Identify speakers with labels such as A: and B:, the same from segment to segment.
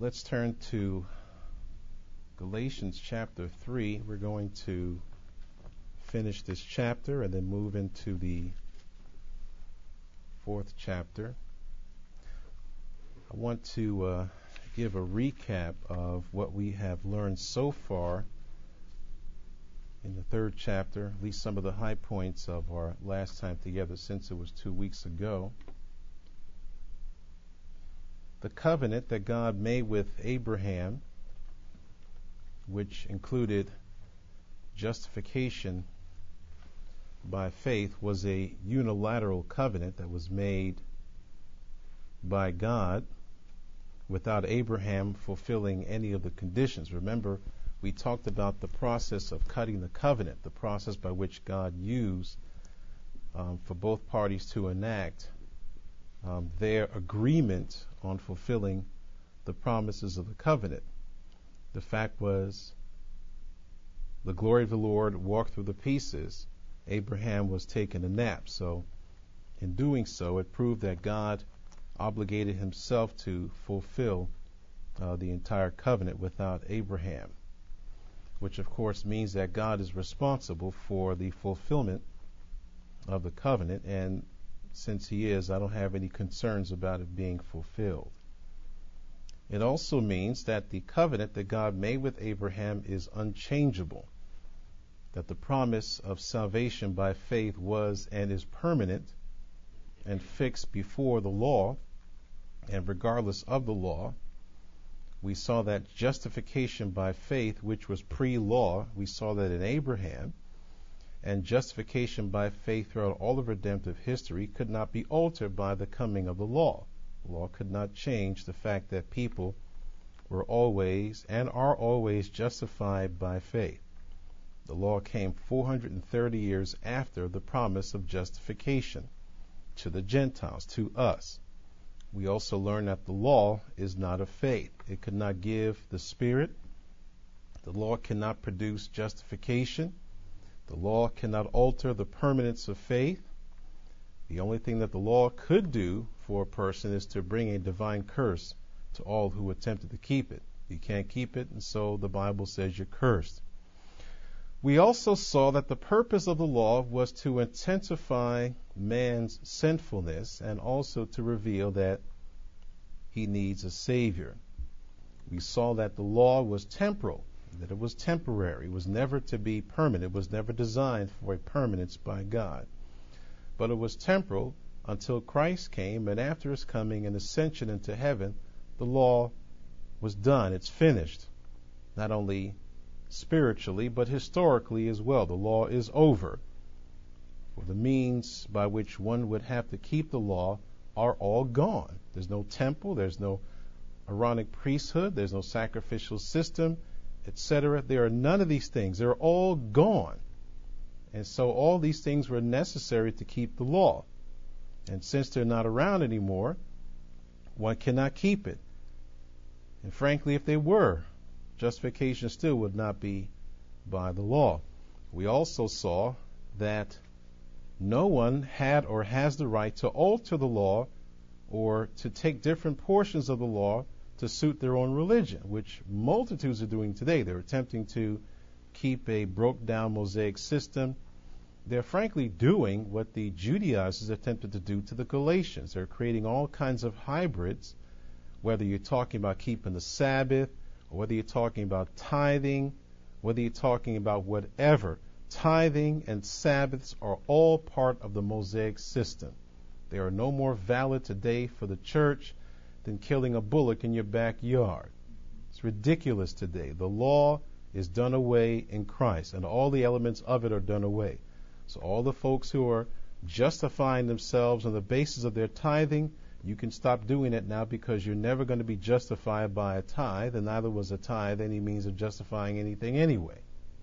A: let's turn to Galatians chapter 3. We're going to finish this chapter and then move into the fourth chapter. I want to give a recap of what we have learned so far in the third chapter, at least some of the high points of our last time together, since it was 2 weeks ago. The covenant that God made with Abraham, which included justification by faith, was a unilateral covenant that was made by God without Abraham fulfilling any of the conditions. Remember, we talked about the process of cutting the covenant, the process by which God used for both parties to enact their agreement on fulfilling the promises of the covenant. The fact was, the glory of the Lord walked through the pieces. Abraham was taking a nap. So in doing so, it proved that God obligated himself to fulfill the entire covenant without Abraham, which of course means that God is responsible for the fulfillment of the covenant, and since he is, I don't have any concerns about it being fulfilled. It also means that the covenant that God made with Abraham is unchangeable, that the promise of salvation by faith was and is permanent and fixed before the law and regardless of the law. We saw that justification by faith, which was pre-law, we saw that in Abraham, and justification by faith throughout all of redemptive history could not be altered by the coming of the law. The law could not change the fact that people were always and are always justified by faith. The law came 430 years after the promise of justification to the Gentiles, to us. We also learned that the law is not of faith. It could not give the Spirit. The law cannot produce justification. The law cannot alter the permanence of faith. The only thing that the law could do for a person is to bring a divine curse to all who attempted to keep it. You can't keep it, and so the Bible says you're cursed. We also saw that the purpose of the law was to intensify man's sinfulness and also to reveal that he needs a Savior. We saw that the law was temporal, that it was temporary. It was never to be permanent. It was never designed for a permanence by God. But it was temporal until Christ came, and after his coming and ascension into heaven, the law was done. It's finished. Not only spiritually, but historically as well. The law is over. For the means by which one would have to keep the law are all gone. There's no temple, there's no Aaronic priesthood, there's no sacrificial system, etc. There are none of these things. They're all gone. And so all these things were necessary to keep the law. And since they're not around anymore, one cannot keep it. And frankly, if they were, justification still would not be by the law. We also saw that no one had or has the right to alter the law or to take different portions of the law to suit their own religion, which multitudes are doing today. They're attempting to keep a broke-down Mosaic system. They're frankly doing what the Judaizers attempted to do to the Galatians. They're creating all kinds of hybrids, whether you're talking about keeping the Sabbath, or whether you're talking about tithing, whether you're talking about whatever. Tithing and Sabbaths are all part of the Mosaic system. They are no more valid today for the church than killing a bullock in your backyard. It's ridiculous today. The law is done away in Christ, and all the elements of it are done away. So all the folks who are justifying themselves on the basis of their tithing, you can stop doing it now, because you're never going to be justified by a tithe, and neither was a tithe any means of justifying anything anyway.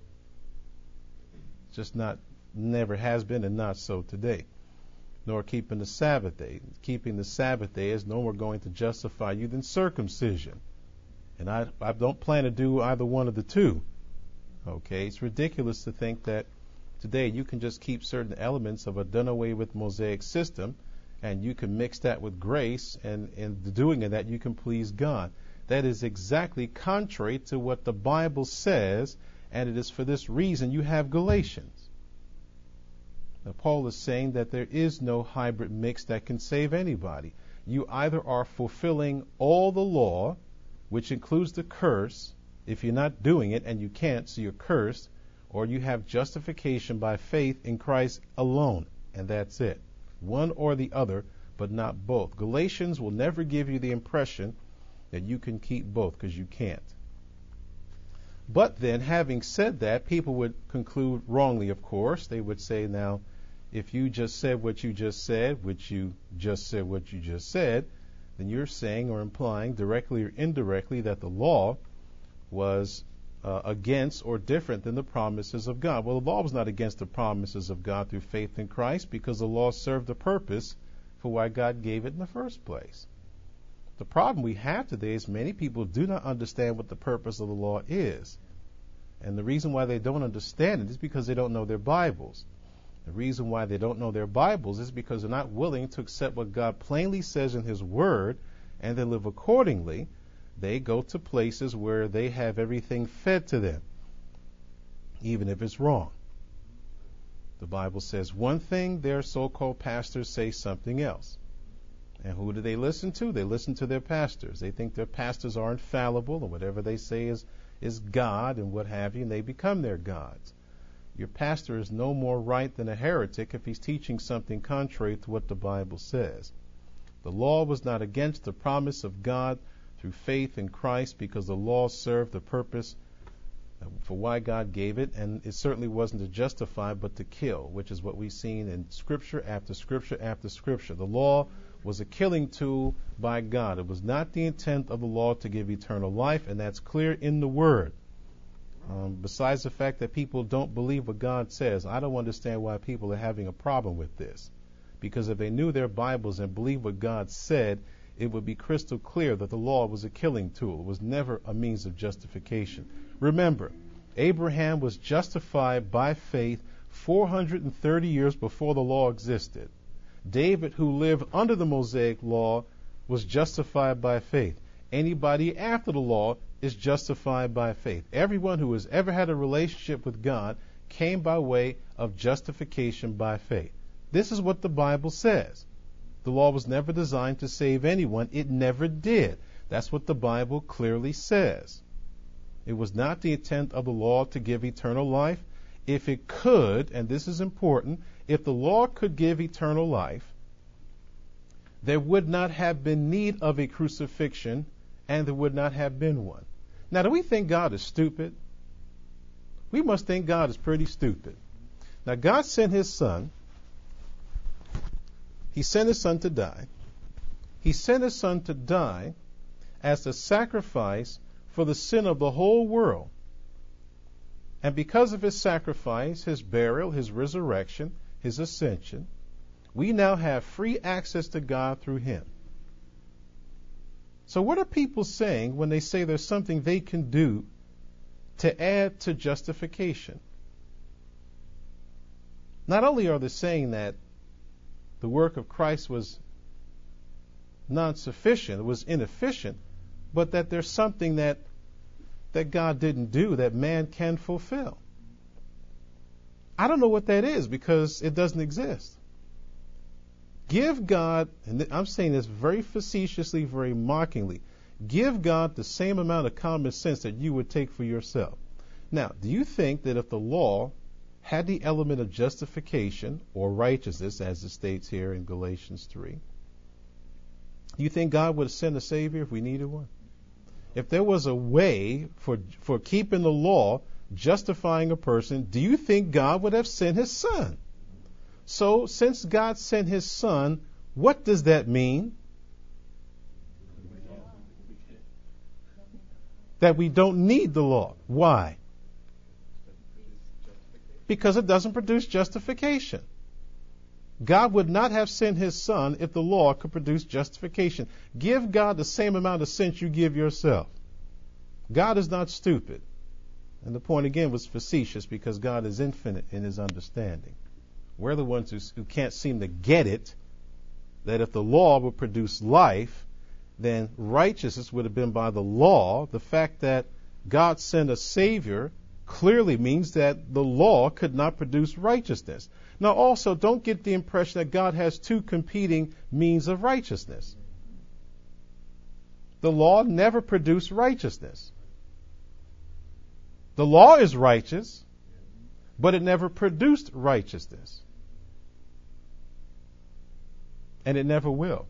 A: Just not, never has been, and not so today. Nor keeping the Sabbath day. Keeping the Sabbath day is no more going to justify you than circumcision. And I don't plan to do either one of the two. Okay, it's ridiculous to think that today you can just keep certain elements of a done away with Mosaic system, and you can mix that with grace, and in the doing of that you can please God. that is exactly contrary to what the Bible says, and it is for this reason you have Galatians. Now, Paul is saying that there is no hybrid mix that can save anybody. You either are fulfilling all the law, which includes the curse, if you're not doing it and you can't, so you're cursed, or you have justification by faith in Christ alone, and that's it. One or the other, but not both. Galatians will never give you the impression that you can keep both, because you can't. But then, having said that, people would conclude wrongly, of course. They would say, now, if you just said what you just said, which you just said what you just said, then you're saying or implying directly or indirectly that the law was against or different than the promises of God. Well, the law was not against the promises of God through faith in Christ, because the law served the purpose for why God gave it in the first place. The problem we have today is many people do not understand what the purpose of the law is. And the reason why they don't understand it is because they don't know their Bibles. The reason why they don't know their Bibles is because they're not willing to accept what God plainly says in His Word and then live accordingly. They go to places where they have everything fed to them, even if it's wrong. The Bible says one thing, their so-called pastors say something else. And who do they listen to? They listen to their pastors. They think their pastors are infallible, and whatever they say is God and what have you, and they become their gods. Your pastor is no more right than a heretic if he's teaching something contrary to what the Bible says. The law was not against the promise of God through faith in Christ, because the law served the purpose for why God gave it, and it certainly wasn't to justify but to kill, which is what we've seen in Scripture after Scripture after Scripture. The law was a killing tool by God. It was not the intent of the law to give eternal life, and that's clear in the Word. Besides the fact that people don't believe what God says, I don't understand why people are having a problem with this. Because if they knew their Bibles and believed what God said, it would be crystal clear that the law was a killing tool. It was never a means of justification. Remember, Abraham was justified by faith 430 years before the law existed. David, who lived under the Mosaic law, was justified by faith. Anybody after the law is justified by faith. Everyone who has ever had a relationship with God came by way of justification by faith. This is what the Bible says. The law was never designed to save anyone. It never did. That's what the Bible clearly says. It was not the intent of the law to give eternal life. If it could, and this is important, if the law could give eternal life, there would not have been need of a crucifixion, and there would not have been one. Now, do we think God is stupid? We must think God is pretty stupid. Now, God sent His Son. He sent His Son to die. He sent His Son to die as a sacrifice for the sin of the whole world. And because of His sacrifice, His burial, His resurrection, His ascension, we now have free access to God through Him. So what are people saying when they say there's something they can do to add to justification? Not only are they saying that the work of Christ was non-sufficient, it was inefficient, but that there's something that God didn't do that man can fulfill. I don't know what that is, because it doesn't exist. Give God, and I'm saying this very facetiously, very mockingly, give God the same amount of common sense that you would take for yourself. Now, do you think that if the law had the element of justification or righteousness, as it states here in Galatians 3, do you think God would send a Savior if we needed one? If there was a way for keeping the law, justifying a person, do you think God would have sent His Son? So, since God sent His Son, what does that mean? That we don't need the law. Why? Because it doesn't produce justification. God would not have sent His Son if the law could produce justification. Give God the same amount of sense you give yourself. God is not stupid. And the point again was facetious, because God is infinite in His understanding. We're the ones who can't seem to get it, that if the law would produce life, then righteousness would have been by the law. The fact that God sent a Savior clearly means that the law could not produce righteousness. Now, also, don't get the impression that God has two competing means of righteousness. The law never produced righteousness. The law is righteous, but it never produced righteousness. And it never will.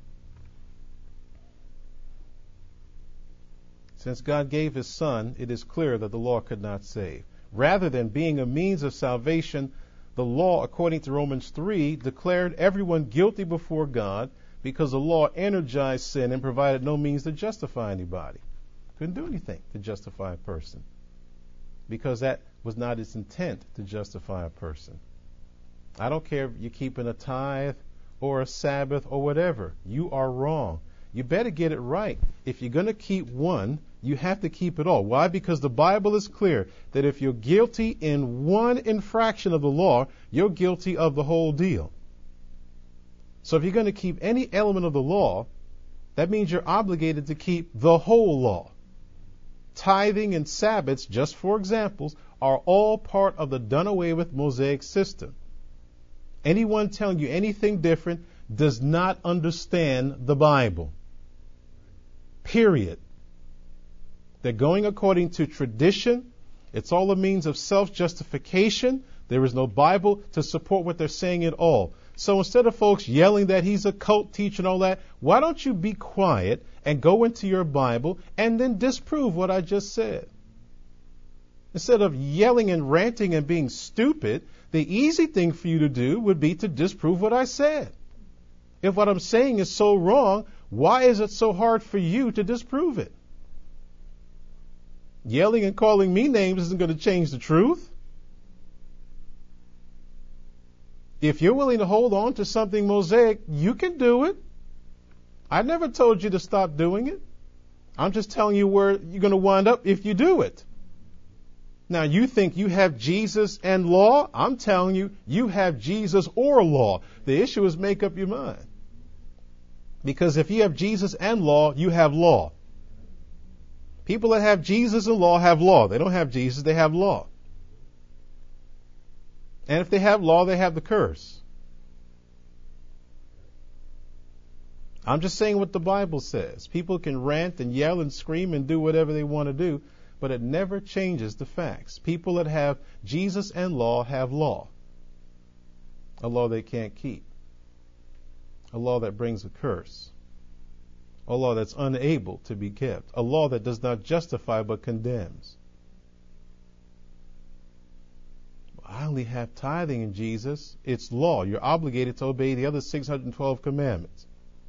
A: Since God gave His Son, it is clear that the law could not save. Rather than being a means of salvation, the law, according to Romans 3, declared everyone guilty before God because the law energized sin and provided no means to justify anybody. Couldn't do anything to justify a person because that was not its intent to justify a person. I don't care if you're keeping a tithe or a Sabbath or whatever. You are wrong. You better get it right. If you're going to keep one, you have to keep it all. Why? Because the Bible is clear that if you're guilty in one infraction of the law, you're guilty of the whole deal. So if you're going to keep any element of the law, that means you're obligated to keep the whole law. Tithing and Sabbaths, just for examples, are all part of the done away with Mosaic system. Anyone telling you anything different does not understand the Bible. Period. They're going according to tradition. It's all a means of self-justification. There is no Bible to support what they're saying at all. So instead of folks yelling that he's a cult teacher and all that, why don't you be quiet and go into your Bible and then disprove what I just said? Instead of yelling and ranting and being stupid, the easy thing for you to do would be to disprove what I said. If what I'm saying is so wrong, why is it so hard for you to disprove it? Yelling and calling me names isn't going to change the truth. If you're willing to hold on to something Mosaic, you can do it. I never told you to stop doing it. I'm just telling you where you're going to wind up if you do it. Now, you think you have Jesus and law? I'm telling you, you have Jesus or law. The issue is make up your mind. Because if you have Jesus and law, you have law. People that have Jesus and law have law. They don't have Jesus, they have law. And if they have law, they have the curse. I'm just saying what the Bible says. People can rant and yell and scream and do whatever they want to do, but it never changes the facts. People that have Jesus and law have law. A law they can't keep. A law that brings a curse. A law that's unable to be kept. A law that does not justify but condemns. I only have tithing in Jesus. It's law. You're obligated to obey the other 612 commandments.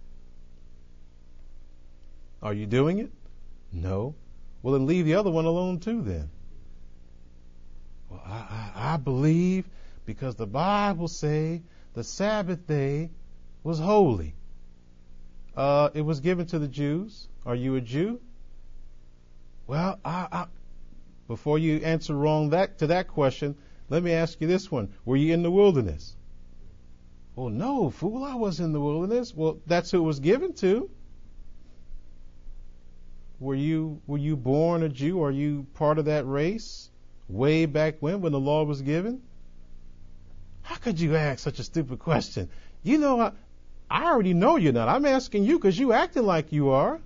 A: Are you doing it? No. Well, then leave the other one alone too then. Well, I believe because the Bible say the Sabbath day was holy. It was given to the Jews. Are you a Jew? Well, before you answer wrong to that question, let me ask you this one. Were you in the wilderness? Well, no, fool, I was in the wilderness. Well, that's who it was given to. Were you born a Jew? Are you part of that race way back when the law was given? How could you ask such a stupid question? You know, I already know you're not. I'm asking you because you acting like you are.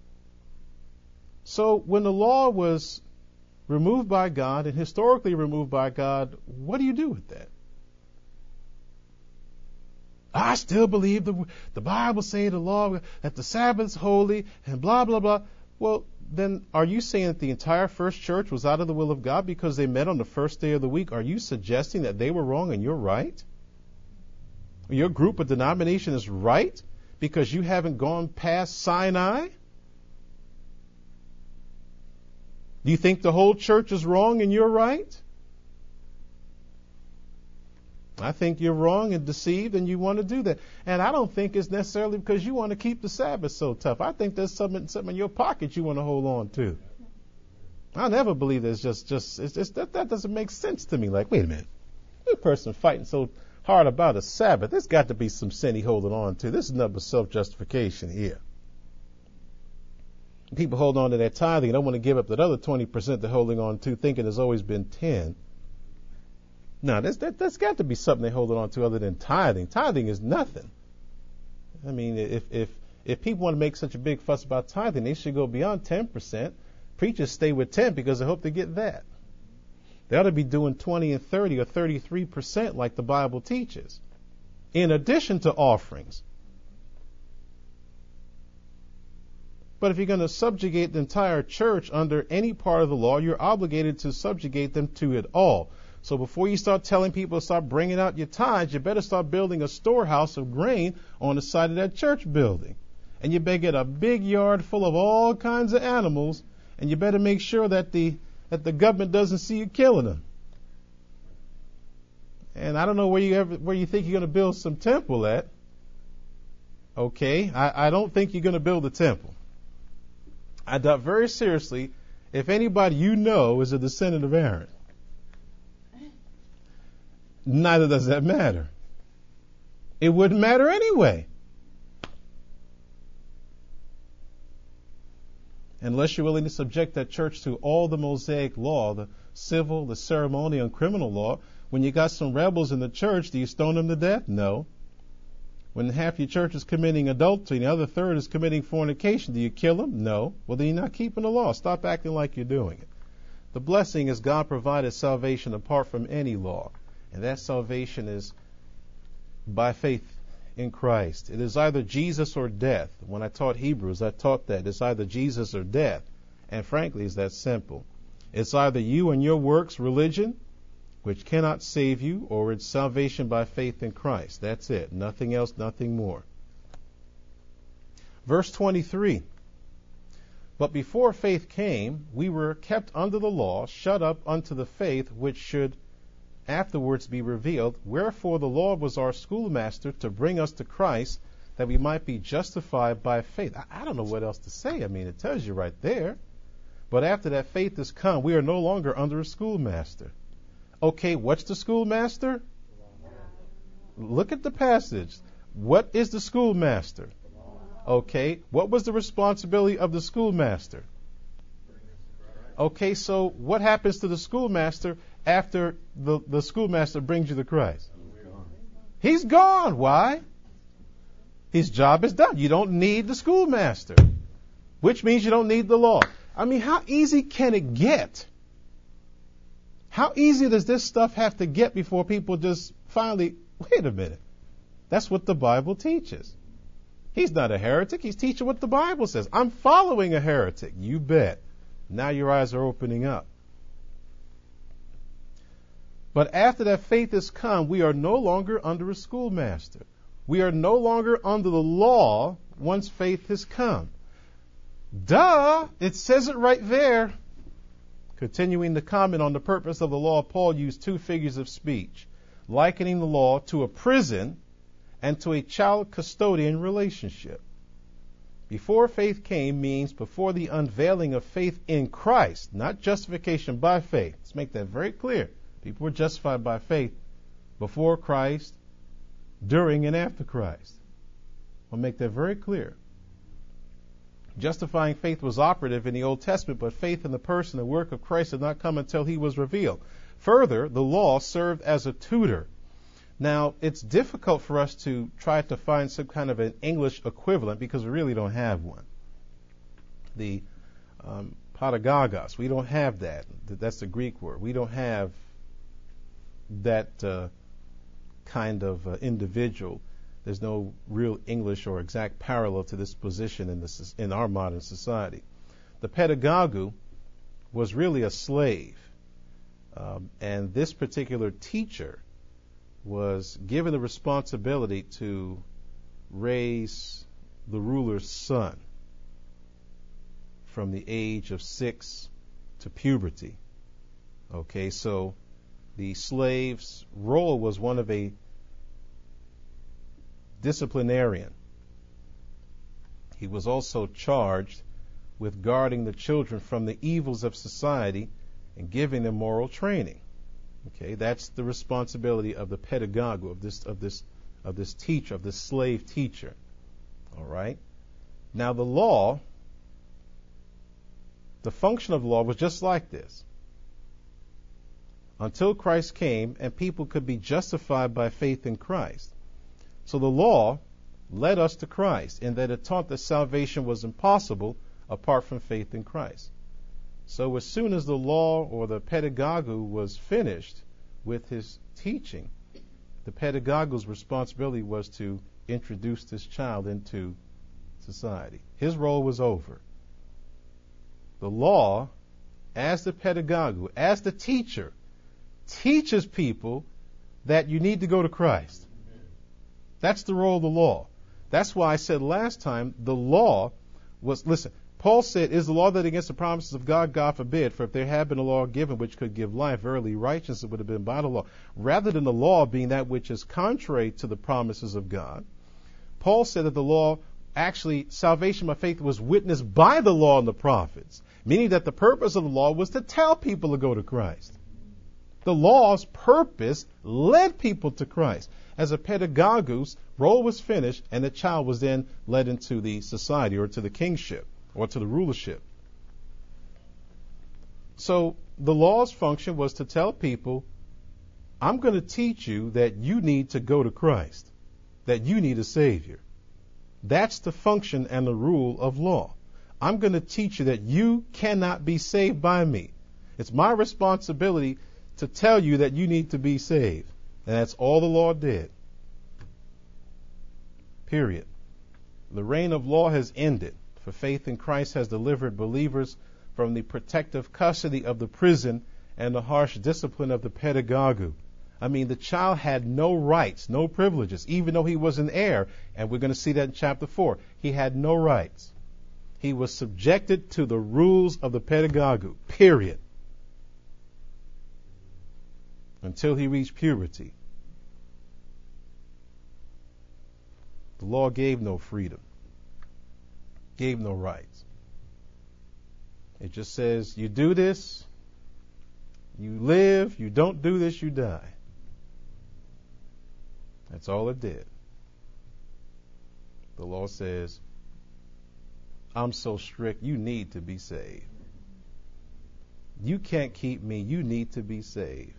A: So when the law was removed by God and historically removed by God, what do you do with that? I still believe the Bible say the law, that the Sabbath's holy and blah, blah, blah. Well, then are you saying that the entire first church was out of the will of God because they met on the first day of the week? Are you suggesting that they were wrong and you're right? Your group or denomination is right because you haven't gone past Sinai? Do you think the whole church is wrong and you're right? I think you're wrong and deceived and you want to do that. And I don't think it's necessarily because you want to keep the Sabbath so tough. I think there's something in your pocket you want to hold on to. I never believe there's just that doesn't make sense to me. Like, wait a minute. This person fighting so hard about a Sabbath. There's got to be some sin he holding on to. This is nothing but self-justification here. People hold on to their tithing and don't want to give up that other 20% they're holding on to, thinking there's always been 10. No, that's got to be something they're holding on to other than tithing. Tithing is nothing. I mean, if people want to make such a big fuss about tithing, they should go beyond 10%. Preachers stay with 10 because they hope to get that. They ought to be doing 20 and 30 or 33% like the Bible teaches, in addition to offerings. But if you're going to subjugate the entire church under any part of the law, you're obligated to subjugate them to it all. So before you start telling people to start bringing out your tithes, you better start building a storehouse of grain on the side of that church building. And you better get a big yard full of all kinds of animals, and you better make sure that the government doesn't see you killing them. And I don't know where you think you're going to build some temple at. Okay, I don't think you're going to build a temple. I doubt very seriously if anybody you know is a descendant of Aaron. Neither does that matter. It wouldn't matter anyway. Unless you're willing to subject that church to all the Mosaic law, the civil, the ceremonial, and criminal law. When you got some rebels in the church, do you stone them to death? No. When half your church is committing adultery and the other third is committing fornication, do you kill them? No. Well, then you're not keeping the law. Stop acting like you're doing it. The blessing is God provided salvation apart from any law. And that salvation is by faith in Christ. It is either Jesus or death. When I taught Hebrews, I taught that it's either Jesus or death. And frankly, it's that simple. It's either you and your works, religion, which cannot save you, or it's salvation by faith in Christ. That's it. Nothing else, nothing more. Verse 23. But before faith came, we were kept under the law, shut up unto the faith which should afterwards be revealed. Wherefore the law was our schoolmaster to bring us to Christ, that we might be justified by faith. I don't know what else to say. I mean, it tells you right there. But after that faith has come, we are no longer under a schoolmaster. Okay, what's the schoolmaster? Look at the passage. What is the schoolmaster? Okay, what was the responsibility of the schoolmaster? Okay, so what happens to the schoolmaster after the schoolmaster brings you to Christ? He's gone. Why? His job is done. You don't need the schoolmaster, which means you don't need the law. I mean, how easy can it get? How easy does this stuff have to get before people just finally, wait a minute, that's what the Bible teaches. He's not a heretic. He's teaching what the Bible says. I'm following a heretic. You bet. Now your eyes are opening up. But after that faith has come, we are no longer under a schoolmaster. We are no longer under the law once faith has come. Duh! It says it right there. Continuing to comment on the purpose of the law, Paul used two figures of speech, likening the law to a prison and to a child custodian relationship. Before faith came means before the unveiling of faith in Christ, not justification by faith. Let's make that very clear. People were justified by faith before Christ, during and after Christ. I'll make that very clear. Justifying faith was operative in the Old Testament, but faith in the person and work of Christ did not come until he was revealed. Further, the law served as a tutor. Now, it's difficult for us to try to find some kind of an English equivalent because we really don't have one. The pedagogos, we don't have that. That's the Greek word. We don't have that kind of individual. There's no real English or exact parallel to this position in our modern society. The pedagogue was really a slave, and this particular teacher was given the responsibility to raise the ruler's son from the age of 6 to puberty. Okay, so the slave's role was one of a disciplinarian. He was also charged with guarding the children from the evils of society and giving them moral training. Okay, that's the responsibility of the pedagogue, of this teacher, of this slave teacher. All right. Now the law the function of the law was just like this. Until Christ came and people could be justified by faith in Christ. So the law led us to Christ in that it taught that salvation was impossible apart from faith in Christ. So as soon as the law or the pedagogue was finished with his teaching, the pedagogue's responsibility was to introduce this child into society. His role was over. The law, as the pedagogue, as the teacher, teaches people that you need to go to Christ. That's the role of the law. That's why I said last time the law was, listen, Paul said, is the law that against the promises of God? God forbid, for if there had been a law given which could give life, verily righteousness would have been by the law. Rather than the law being that which is contrary to the promises of God, Paul said that the law, actually, salvation by faith was witnessed by the law and the prophets, meaning that the purpose of the law was to tell people to go to Christ. The law's purpose led people to Christ. As a pedagogue's role was finished, and the child was then led into the society or to the kingship or to the rulership. So the law's function was to tell people, I'm going to teach you that you need to go to Christ, that you need a Savior. That's the function and the rule of law. I'm going to teach you that you cannot be saved by me. It's my responsibility to tell you that you need to be saved. And that's all the law did. Period. The reign of law has ended, for faith in Christ has delivered believers from the protective custody of the prison and the harsh discipline of the pedagogue. I mean, the child had no rights, no privileges, even though he was an heir. And we're going to see that in chapter 4. He had no rights. He was subjected to the rules of the pedagogue, period. Until he reached purity. The law gave no freedom, gave no rights. It just says, you do this, you live, you don't do this, you die. That's all it did. The law says, I'm so strict, you need to be saved. You can't keep me, you need to be saved.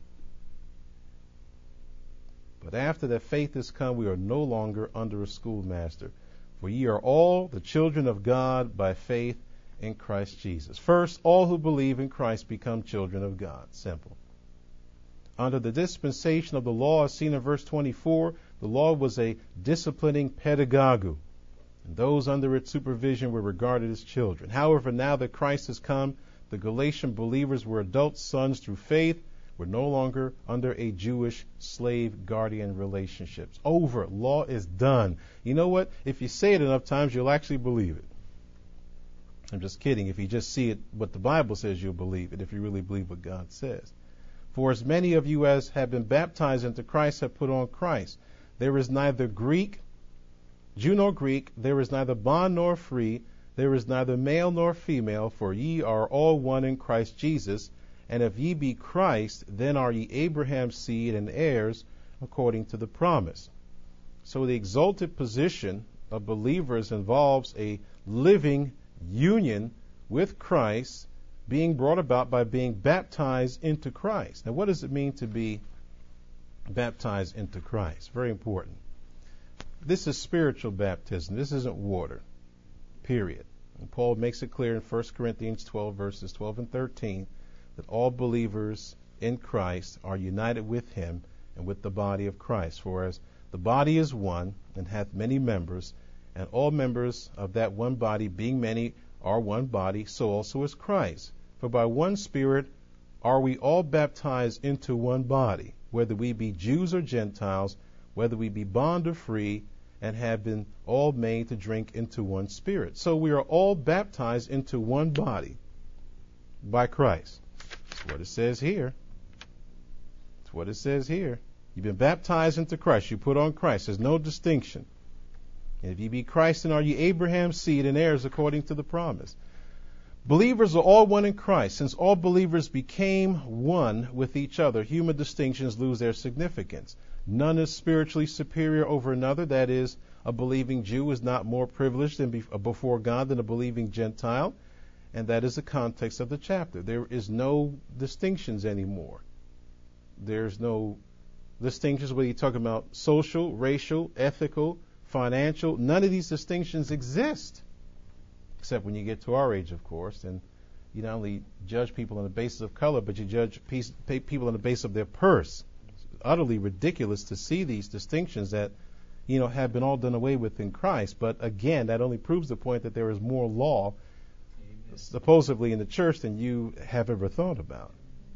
A: But after that faith is come, we are no longer under a schoolmaster. For ye are all the children of God by faith in Christ Jesus. First, all who believe in Christ become children of God. Simple. Under the dispensation of the law, as seen in verse 24, the law was a disciplining pedagogue, and those under its supervision were regarded as children. However, now that Christ has come, the Galatian believers were adult sons through faith. We're no longer under a Jewish slave-guardian relationships. Over. Law is done. You know what? If you say it enough times, you'll actually believe it. I'm just kidding. If you just see it, what the Bible says, you'll believe it, if you really believe what God says. For as many of you as have been baptized into Christ have put on Christ. There is neither Jew nor Greek, there is neither bond nor free, there is neither male nor female, for ye are all one in Christ Jesus. And if ye be Christ, then are ye Abraham's seed and heirs according to the promise. So the exalted position of believers involves a living union with Christ being brought about by being baptized into Christ. Now, what does it mean to be baptized into Christ? Very important. This is spiritual baptism. This isn't water. Period. And Paul makes it clear in 1 Corinthians 12, verses 12 and 13, that all believers in Christ are united with him and with the body of Christ. For as the body is one and hath many members, and all members of that one body, being many, are one body, so also is Christ. For by one Spirit are we all baptized into one body, whether we be Jews or Gentiles, whether we be bond or free, and have been all made to drink into one Spirit. So we are all baptized into one body by Christ. That's what it says here. That's what it says here. You've been baptized into Christ. You put on Christ. There's no distinction. And if ye be Christ, then are ye Abraham's seed and heirs according to the promise. Believers are all one in Christ. Since all believers became one with each other, human distinctions lose their significance. None is spiritually superior over another. That is, a believing Jew is not more privileged before God than a believing Gentile. And that is the context of the chapter. There is no distinctions anymore. There's no distinctions whether you're talking about social, racial, ethical, financial. None of these distinctions exist. Except when you get to our age, of course. And you not only judge people on the basis of color, but you judge people on the basis of their purse. It's utterly ridiculous to see these distinctions that, have been all done away with in Christ. But again, that only proves the point that there is more law, supposedly, in the church than you have ever thought about.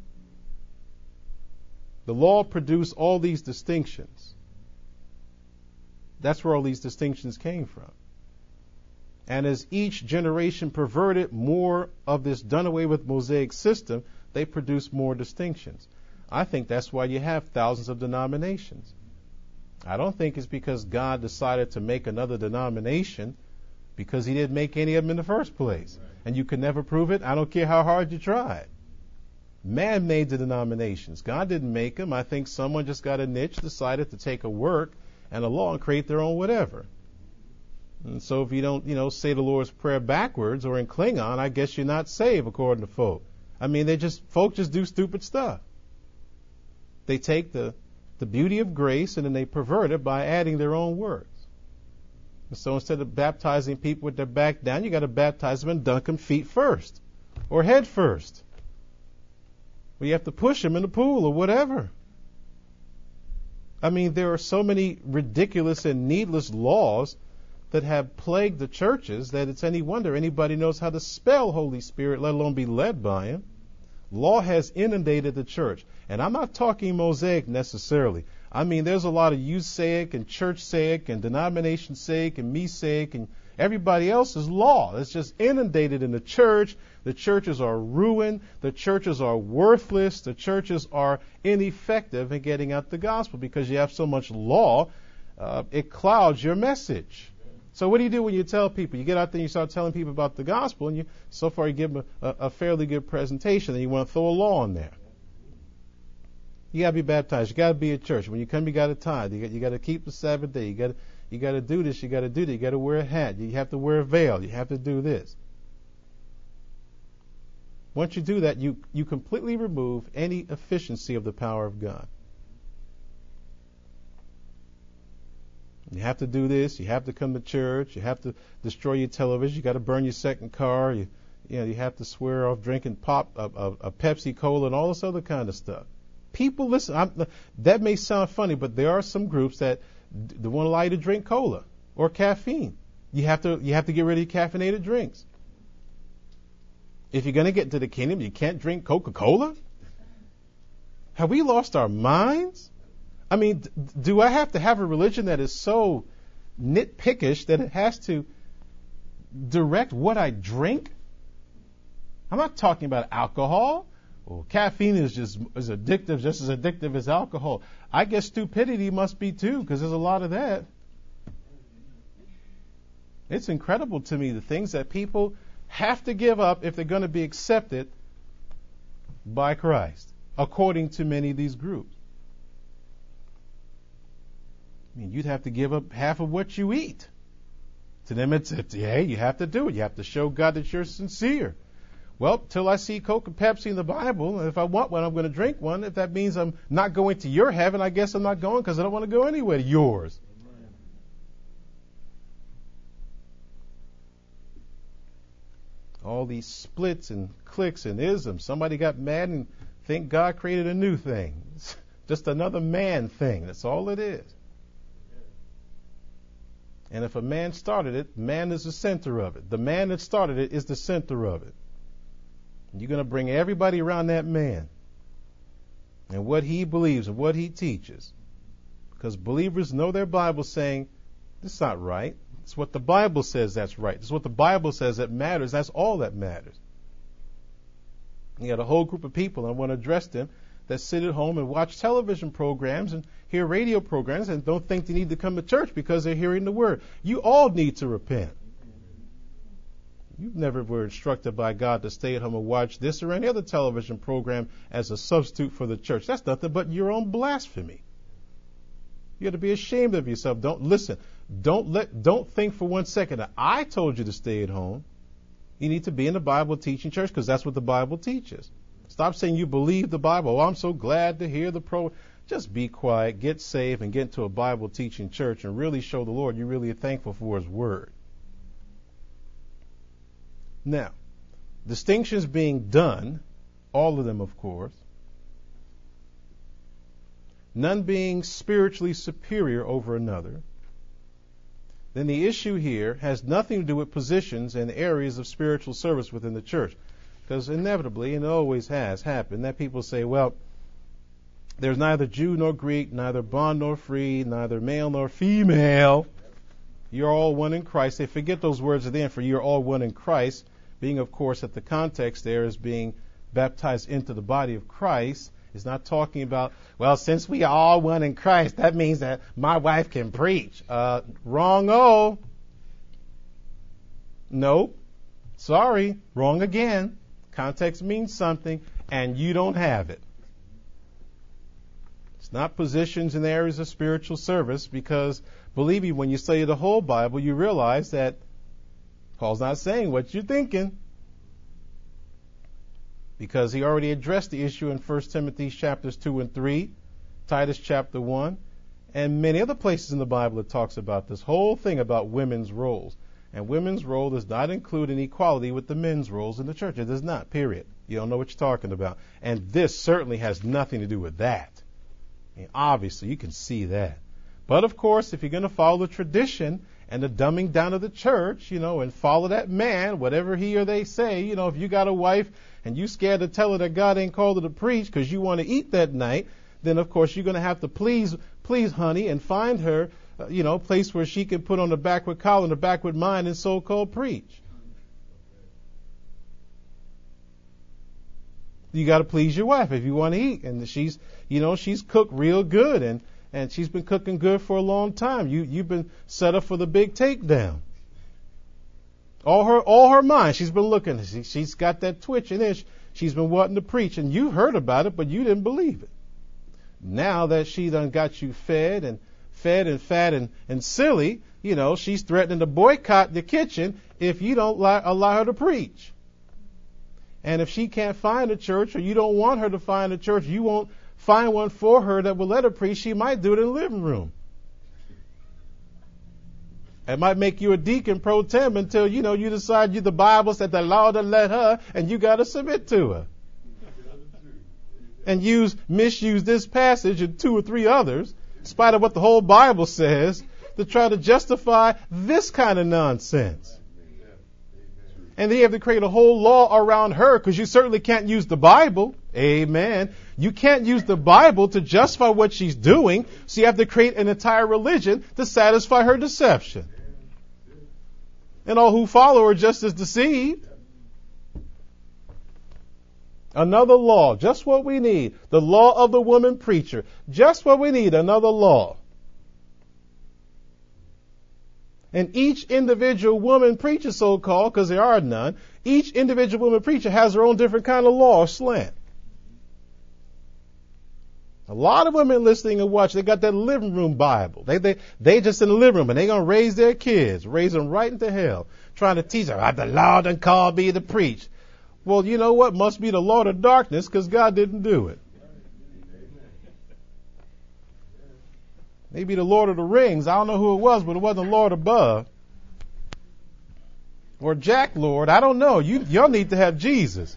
A: The law produced all these distinctions. That's where all these distinctions came from. And as each generation perverted more of this done away with Mosaic system, they produced more distinctions. I think that's why you have thousands of denominations. I don't think it's because God decided to make another denomination because he didn't make any of them in the first place. Right. And you can never prove it. I don't care how hard you try. Man made the denominations. God didn't make them. I think someone just got a niche, decided to take a work and a law and create their own whatever. And so if you don't, say the Lord's Prayer backwards or in Klingon, I guess you're not saved according to folk. I mean, folk just do stupid stuff. They take the beauty of grace and then they pervert it by adding their own words. And so instead of baptizing people with their back down, you got to baptize them and dunk them feet first or head first. Or you have to push them in the pool or whatever. I mean, there are so many ridiculous and needless laws that have plagued the churches that it's any wonder anybody knows how to spell Holy Spirit, let alone be led by him. Law has inundated the church. And I'm not talking Mosaic necessarily. I mean, there's a lot of youth-saic and church-saic and denomination-saic and me-saic and everybody else's law. It's just inundated in the church. The churches are ruined. The churches are worthless. The churches are ineffective in getting out the gospel because you have so much law. It clouds your message. So what do you do when you tell people? You get out there and you start telling people about the gospel, and so far you give them a fairly good presentation, and you want to throw a law in there. You got to be baptized. You got to be at church. When you come, you got to tithe. You got to keep the Sabbath day. You got to do this. You got to do that. You got to wear a hat. You have to wear a veil. You have to do this. Once you do that, you completely remove any efficiency of the power of God. You have to do this. You have to come to church. You have to destroy your television. You got to burn your second car. You have to swear off drinking a Pepsi Cola and all this other kind of stuff. People, listen. That may sound funny, but there are some groups that won't allow you to drink cola or caffeine. You have to get rid of your caffeinated drinks. If you're going to get into the kingdom, you can't drink Coca-Cola. Have we lost our minds? I mean, do I have to have a religion that is so nitpickish that it has to direct what I drink? I'm not talking about alcohol. Well, caffeine is just as addictive as alcohol. I guess stupidity must be too, because there's a lot of that. It's incredible to me the things that people have to give up if they're going to be accepted by Christ, according to many of these groups. I mean, you'd have to give up half of what you eat. To them, hey, you have to do it. You have to show God that you're sincere. Well, till I see Coke and Pepsi in the Bible, and if I want one, I'm going to drink one. If that means I'm not going to your heaven, I guess I'm not going because I don't want to go anywhere to yours. Amen. All these splits and cliques and isms. Somebody got mad and think God created a new thing. It's just another man thing. That's all it is. And if a man started it, man is the center of it. The man that started it is the center of it. You're going to bring everybody around that man and what he believes and what he teaches. Because believers know their Bible saying, this is not right. It's what the Bible says that's right. It's what the Bible says that matters. That's all that matters. You got a whole group of people, and I want to address them, that sit at home and watch television programs and hear radio programs and don't think they need to come to church because they're hearing the word. You all need to repent. You never were instructed by God to stay at home and watch this or any other television program as a substitute for the church. That's nothing but your own blasphemy. You got to be ashamed of yourself. Don't think for 1 second that I told you to stay at home. You need to be in the Bible teaching church because that's what the Bible teaches. Stop saying you believe the Bible. Oh, I'm so glad to hear the pro. Just be quiet, get saved, and get into a Bible teaching church and really show the Lord you really are thankful for His Word. Now, distinctions being done, all of them, of course, none being spiritually superior over another, then the issue here has nothing to do with positions and areas of spiritual service within the church. Because inevitably, and it always has happened, that people say, well, there's neither Jew nor Greek, neither bond nor free, neither male nor female. You're all one in Christ. They forget those words at the end, for you're all one in Christ, being, of course, that the context there is being baptized into the body of Christ. It's not talking about, well, since we are all one in Christ, that means that my wife can preach. Wrong-o. Nope. Sorry. Wrong again. Context means something, and you don't have it. It's not positions in the areas of spiritual service, because, believe me, when you study the whole Bible, you realize that Paul's not saying what you're thinking, because he already addressed the issue in 1 Timothy chapters 2 and 3, Titus chapter 1, and many other places in the Bible that talks about this whole thing about women's roles. And women's role does not include an equality with the men's roles in the church. It does not, period. You don't know what you're talking about. And this certainly has nothing to do with that. I mean, obviously, you can see that. But, of course, if you're going to follow the tradition and the dumbing down of the church, and follow that man, whatever he or they say, if you got a wife and you scared to tell her that God ain't called her to preach because you want to eat that night, then, of course, you're going to have to please honey, and find her place where she can put on the backward collar and the backward mind and so-called preach. You got to please your wife if you want to eat. And she's cooked real good, and she's been cooking good for a long time. You've been set up for the big takedown. All her mind, she's been looking. She's got that twitch in it. She's been wanting to preach, and you heard about it, but you didn't believe it. Now that she done got you fed and fat and silly, she's threatening to boycott the kitchen if you don't allow her to preach. And if she can't find a church, or you don't want her to find a church, you won't find one for her that will let her preach, she might do it in the living room. It might make you a deacon pro tem until, you decide the Bible said the Lord will let her, and you got to submit to her. And misuse this passage and 2 or 3 others, in spite of what the whole Bible says, to try to justify this kind of nonsense. And then you have to create a whole law around her, because you certainly can't use the Bible. Amen. You can't use the Bible to justify what she's doing, so you have to create an entire religion to satisfy her deception. And all who follow are just as deceived. Another law, just what we need. The law of the woman preacher. Just what we need, another law. And each individual woman preacher, so-called, because there are none, each individual woman preacher has her own different kind of law or slant. A lot of women listening and watching, they got that living room Bible. They just in the living room, and they going to raise their kids, raise them right into hell, trying to teach them, the Lord done called me to preach. Well, you know what? Must be the Lord of darkness, because God didn't do it. Maybe the Lord of the Rings. I don't know who it was, but it wasn't the Lord above. Or Jack Lord. I don't know. Y'all need to have Jesus.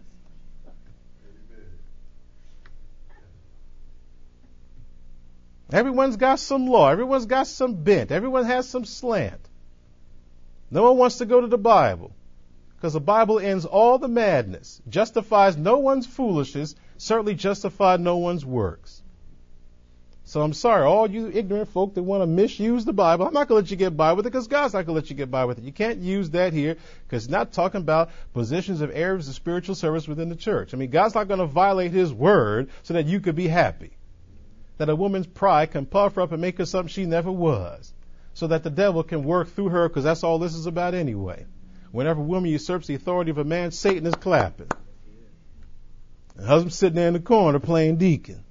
A: Everyone's got some law. Everyone's got some bent. Everyone has some slant. No one wants to go to the Bible, because the Bible ends all the madness, justifies no one's foolishness, certainly justifies no one's works. So I'm sorry, all you ignorant folk that want to misuse the Bible, I'm not going to let you get by with it, because God's not going to let you get by with it. You can't use that here, because it's not talking about positions of areas of spiritual service within the church. I mean, God's not going to violate His word so that you could be happy. That a woman's pride can puff her up and make her something she never was, so that the devil can work through her, because that's all this is about anyway. Whenever a woman usurps the authority of a man, Satan is clapping. The husband's sitting there in the corner playing deacon.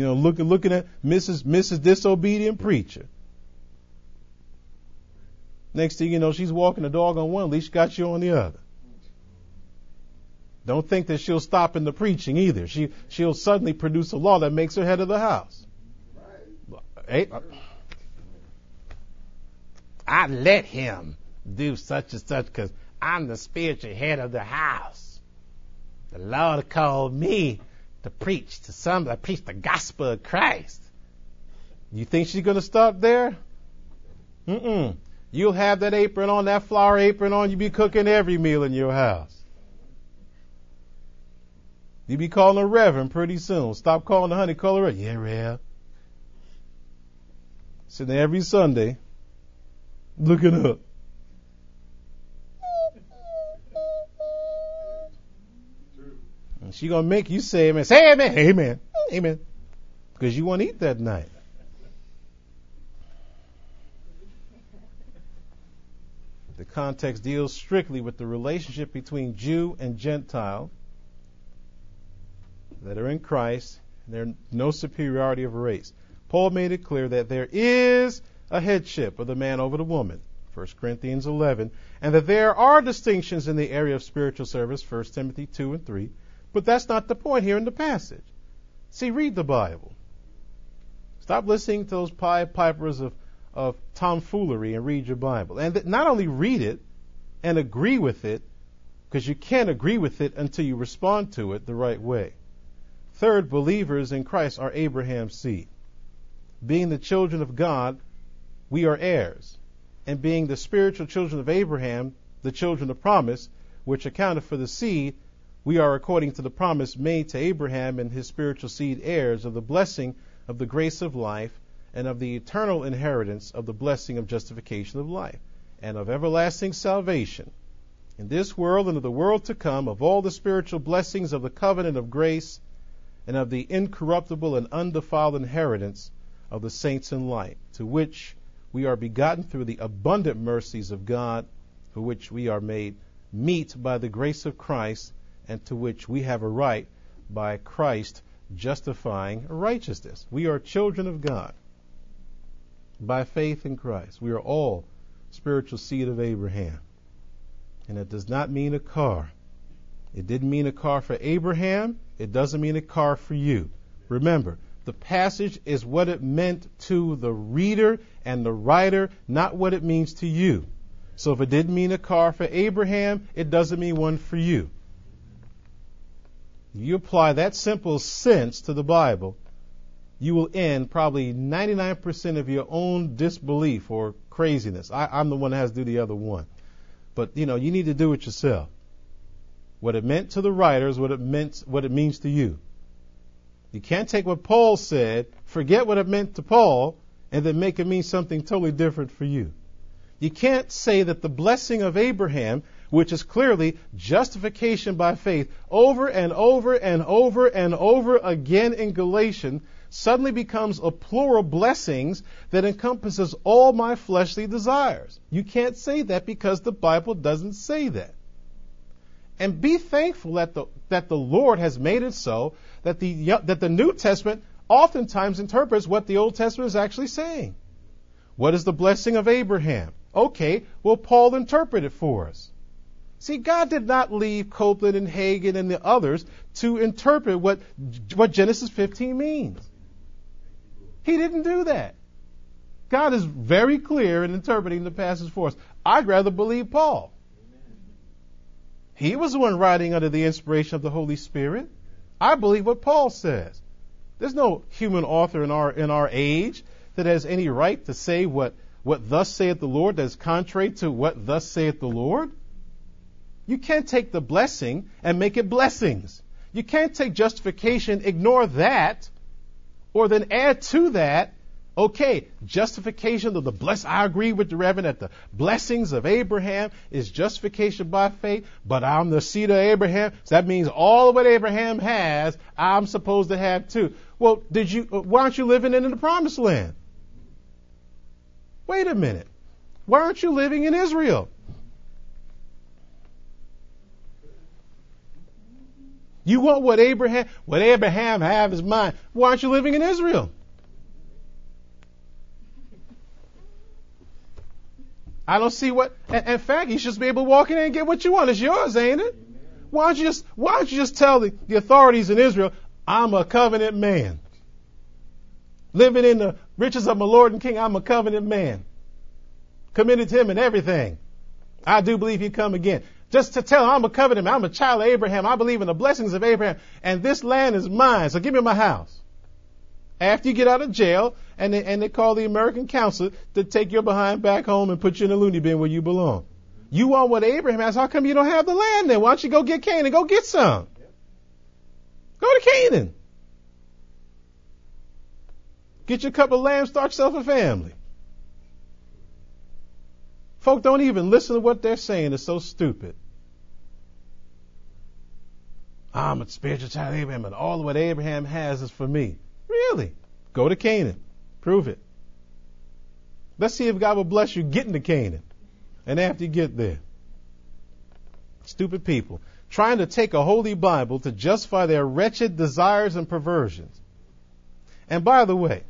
A: Looking at Mrs. Disobedient Preacher. Next thing you know, she's walking the dog on one leash, she got you on the other. Don't think that she'll stop in the preaching either. She'll suddenly produce a law that makes her head of the house. Hey, I let him do such and such because I'm the spiritual head of the house. The Lord called me to preach to somebody, preach the gospel of Christ. You think she's going to stop there? You'll have that apron on, that flower apron on. You'll be cooking every meal in your house. You'll be calling her Reverend pretty soon. Stop calling her honey, call her Rev. Yeah, Rev. Sitting there every Sunday, looking up. And she gonna make you say amen. Say amen. Amen. Amen. Because you won't eat that night. The context deals strictly with the relationship between Jew and Gentile that are in Christ. There's no superiority of race. Paul made it clear that there is a headship of the man over the woman, 1 Corinthians 11, and that there are distinctions in the area of spiritual service, 1 Timothy 2 and 3, but that's not the point here in the passage. See, read the Bible. Stop listening to those Pied Pipers of tomfoolery and read your Bible. And not only read it and agree with it, because you can't agree with it until you respond to it the right way. Third, believers in Christ are Abraham's seed. Being the children of God, we are heirs. And being the spiritual children of Abraham, the children of promise, which accounted for the seed, we are, according to the promise made to Abraham and his spiritual seed, heirs of the blessing of the grace of life and of the eternal inheritance of the blessing of justification of life and of everlasting salvation in this world and of the world to come, of all the spiritual blessings of the covenant of grace and of the incorruptible and undefiled inheritance of the saints in light, to which we are begotten through the abundant mercies of God, for which we are made meet by the grace of Christ, and to which we have a right by Christ justifying righteousness. We are children of God by faith in Christ. We are all spiritual seed of Abraham. And it does not mean a car. It didn't mean a car for Abraham. It doesn't mean a car for you. Remember, the passage is what it meant to the reader and the writer, not what it means to you. So if it didn't mean a car for Abraham, it doesn't mean one for you. If you apply that simple sense to the Bible, you will end probably 99% of your own disbelief or craziness. I'm the one that has to do the other one. But, you need to do it yourself. What it meant to the writer is what it means to you. You can't take what Paul said, forget what it meant to Paul, and then make it mean something totally different for you. You can't say that the blessing of Abraham, which is clearly justification by faith, over and over and over and over again in Galatians, suddenly becomes a plural blessings that encompasses all my fleshly desires. You can't say that because the Bible doesn't say that. And be thankful that the Lord has made it so that the New Testament oftentimes interprets what the Old Testament is actually saying. What is the blessing of Abraham? Okay, well, Paul interpreted it for us. See, God did not leave Copeland and Hagen and the others to interpret what Genesis 15 means. He didn't do that. God is very clear in interpreting the passage for us. I'd rather believe Paul. He was the one writing under the inspiration of the Holy Spirit. I believe what Paul says. There's no human author in our age that has any right to say what thus saith the Lord that is contrary to what thus saith the Lord. You can't take the blessing and make it blessings. You can't take justification, ignore that, or then add to that, okay, justification of the bless. I agree with the Reverend that the blessings of Abraham is justification by faith, but I'm the seed of Abraham, so that means all of what Abraham has, I'm supposed to have too. Well, why aren't you living in the promised land? Wait a minute. Why aren't you living in Israel? You want what Abraham have is mine. Why aren't you living in Israel? I don't see what. In fact, you should be able to walk in and get what you want. It's yours, ain't it? Why don't you just tell the authorities in Israel, I'm a covenant man. Living in the riches of my Lord and King, I'm a covenant man. Committed to him in everything. I do believe he'd come again. Just to tell him I'm a covenant man, I'm a child of Abraham, I believe in the blessings of Abraham, and this land is mine, so give me my house. After you get out of jail, and they call the American consul to take your behind back home and put you in a loony bin where you belong. You want what Abraham has, how come you don't have the land then? Why don't you go get Canaan? Go get some. Go to Canaan. Get your couple of lambs, start yourself a family. Folk don't even listen to what they're saying. It's so stupid. I'm a spiritual child of Abraham, and all of what Abraham has is for me. Really? Go to Canaan. Prove it. Let's see if God will bless you getting to Canaan. And after you get there. Stupid people. Trying to take a holy Bible to justify their wretched desires and perversions. And by the way,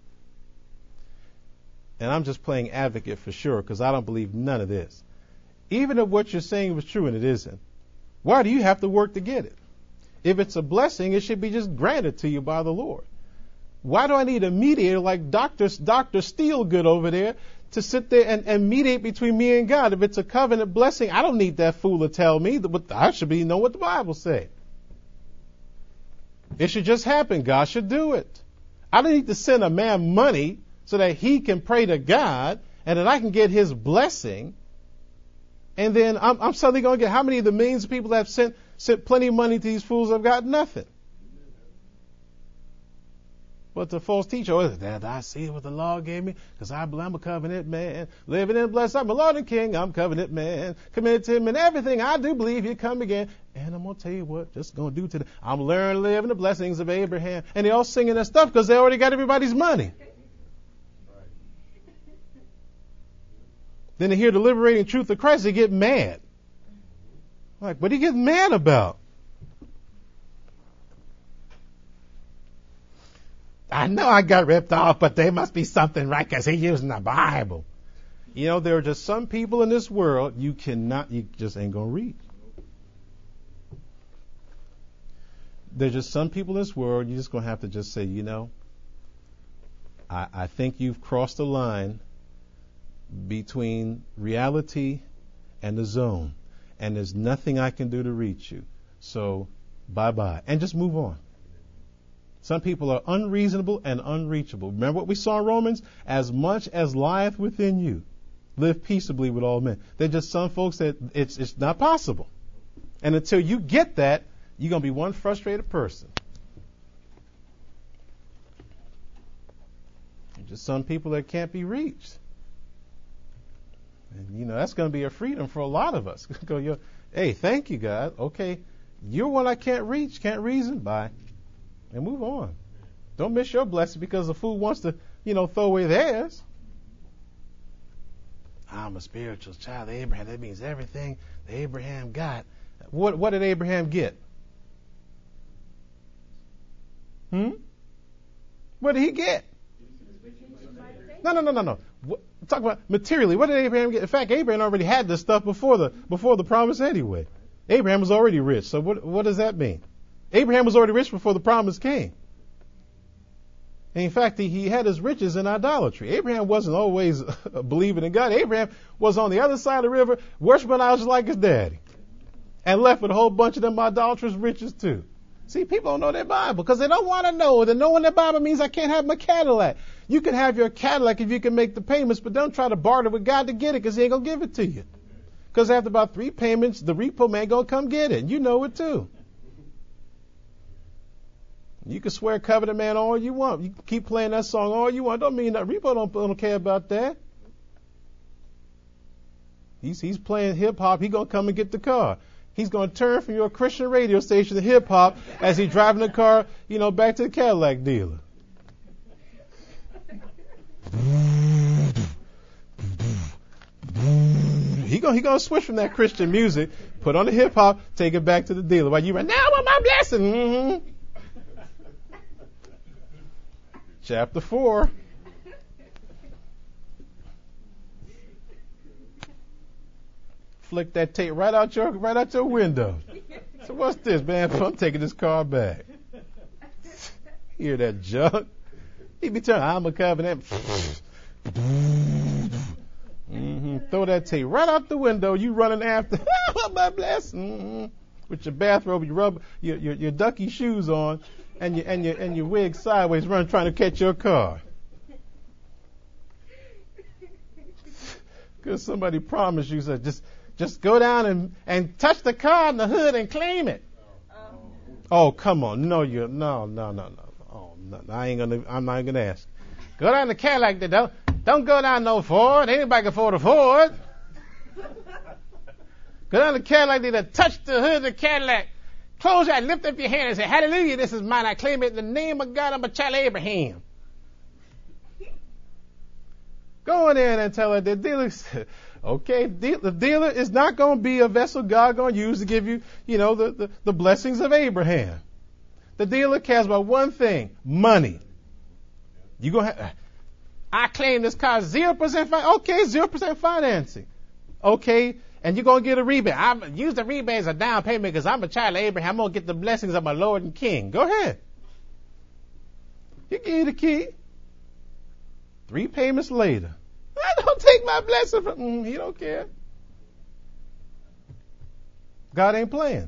A: and I'm just playing advocate for sure because I don't believe none of this. Even if what you're saying was true and it isn't, why do you have to work to get it? If it's a blessing, it should be just granted to you by the Lord. Why do I need a mediator like Dr. Steelgood over there to sit there and mediate between me and God? If it's a covenant blessing, I don't need that fool to tell me. I should know what the Bible says. It should just happen. God should do it. I don't need to send a man money so that he can pray to God and that I can get his blessing. And then I'm suddenly going to get how many of the millions of people that have sent plenty of money to these fools have got nothing. But the false teacher, that I see what the law gave me because I'm a covenant man. Living in blessed, I'm a Lord and King, I'm covenant man. Committed to him in everything. I do believe he'll come again. And I'm going to tell you what, just going to do today. I'm learning to live in the blessings of Abraham. And they all singing that stuff because they already got everybody's money. Then they hear the liberating truth of Christ, they get mad. Like, what are you getting mad about? I know I got ripped off, but there must be something right because he's using the Bible. You know, there are just some people in this world you just ain't going to reach. There's just some people in this world you're just going to have to just say, I think you've crossed the line between reality and the zone, and there's nothing I can do to reach you. So, bye-bye. And just move on. Some people are unreasonable and unreachable. Remember what we saw in Romans? As much as lieth within you, live peaceably with all men. There's just some folks that it's not possible. And until you get that, you're going to be one frustrated person. There's just some people that can't be reached. And, that's going to be a freedom for a lot of us. Go, hey, thank you, God. Okay, you're one I can't reach, can't reason. Bye. And move on. Don't miss your blessing because the fool wants to, throw away theirs. I'm a spiritual child of Abraham. That means everything that Abraham got. What did Abraham get? What did he get? No. Talk about materially. What did Abraham get? In fact, Abraham already had this stuff before the promise anyway. Abraham was already rich. So what does that mean? Abraham was already rich before the promise came. And in fact, he had his riches in idolatry. Abraham wasn't always believing in God. Abraham was on the other side of the river, worshiping idols like his daddy. And left with a whole bunch of them idolatrous riches too. See, people don't know their Bible because they don't want to know that knowing their Bible means I can't have my Cadillac. You can have your Cadillac if you can make the payments, but don't try to barter with God to get it because he ain't going to give it to you. Because after about 3 payments, the repo man going to come get it. You know it too. You can swear covenant man all you want. You can keep playing that song all you want. Don't mean that repo don't care about that. He's playing hip hop. He going to come and get the car. He's going to turn from your Christian radio station to hip hop as he's driving the car, back to the Cadillac dealer. He gonna switch from that Christian music, put on the hip hop, take it back to the dealer. While you run, now I want my blessing. Mm-hmm. Chapter 4. flick that tape right out your window. So what's this, man? I'm taking this car back. Hear that junk? He be telling, I'm a covenant. Throw that tape right out the window. You running after, my bless, with your bathrobe, you rub your ducky shoes on, and your wig sideways, running trying to catch your car. Because somebody promised you, said just go down and touch the car in the hood and claim it. Oh, come on, no. Oh, no, I'm not gonna ask. Go down to Cadillac. Don't go down no Ford. Anybody can afford a Ford. Go down to Cadillac. They touch the hood of the Cadillac. Close your eyes, lift up your hand and say, hallelujah, this is mine. I claim it in the name of God. I'm a child of Abraham. Go in there and tell her the dealer, okay, the dealer is not going to be a vessel God going to use to give you, the blessings of Abraham. The dealer cares about one thing, money. You going to I claim this car 0% okay, 0% financing. Okay, and you're going to get a rebate. Use the rebate as a down payment because I'm a child of Abraham. I'm going to get the blessings of my Lord and King. Go ahead. You give you the key. 3 payments later. I don't take my blessing from he don't care. God ain't playing.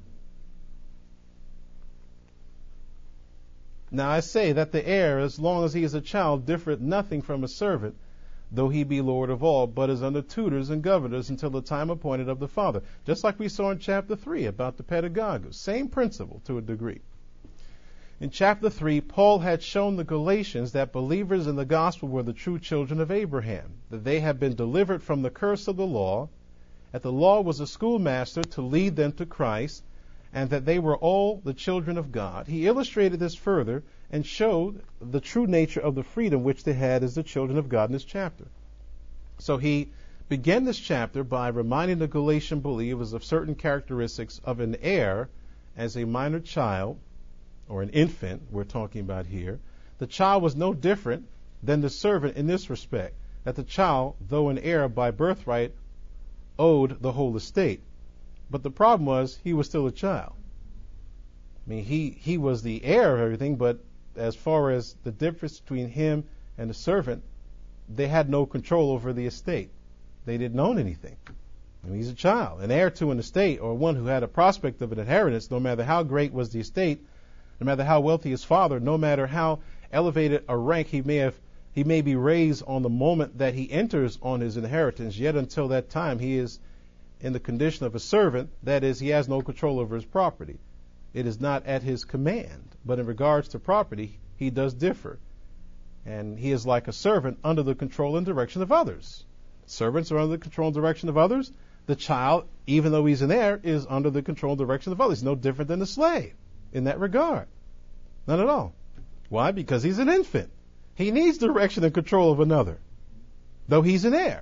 A: Now I say that the heir, as long as he is a child, differeth nothing from a servant, though he be Lord of all, but is under tutors and governors until the time appointed of the father. Just like we saw in chapter 3 about the pedagogus. Same principle to a degree. In chapter 3, Paul had shown the Galatians that believers in the gospel were the true children of Abraham, that they had been delivered from the curse of the law, that the law was a schoolmaster to lead them to Christ, and that they were all the children of God. He illustrated this further and showed the true nature of the freedom which they had as the children of God in this chapter. So he began this chapter by reminding the Galatian believers of certain characteristics of an heir as a minor child, or an infant we're talking about here. The child was no different than the servant in this respect, that the child, though an heir by birthright, owed the whole estate. But the problem was he was still a child. I mean, he was the heir of everything, but as far as the difference between him and the servant, they had no control over the estate. They didn't own anything. I mean, he's a child. An heir to an estate, or one who had a prospect of an inheritance, no matter how great was the estate, no matter how wealthy his father, no matter how elevated a rank he may be raised on the moment that he enters on his inheritance, yet until that time he is in the condition of a servant. That is, he has no control over his property. It is not at his command. But in regards to property, he does differ. And he is like a servant under the control and direction of others. Servants are under the control and direction of others. The child, even though he's an heir, is under the control and direction of others. No different than a slave in that regard. Not at all. Why? Because he's an infant. He needs direction and control of another, though he's an heir.